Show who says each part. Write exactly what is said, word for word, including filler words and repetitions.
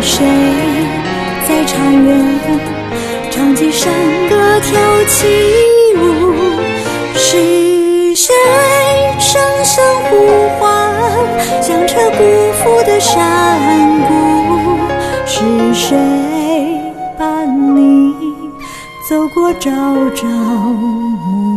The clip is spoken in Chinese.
Speaker 1: 谁在长远唱起山歌跳起舞？是谁声声呼唤，响彻辜负的山谷？是谁伴你走过朝朝暮暮？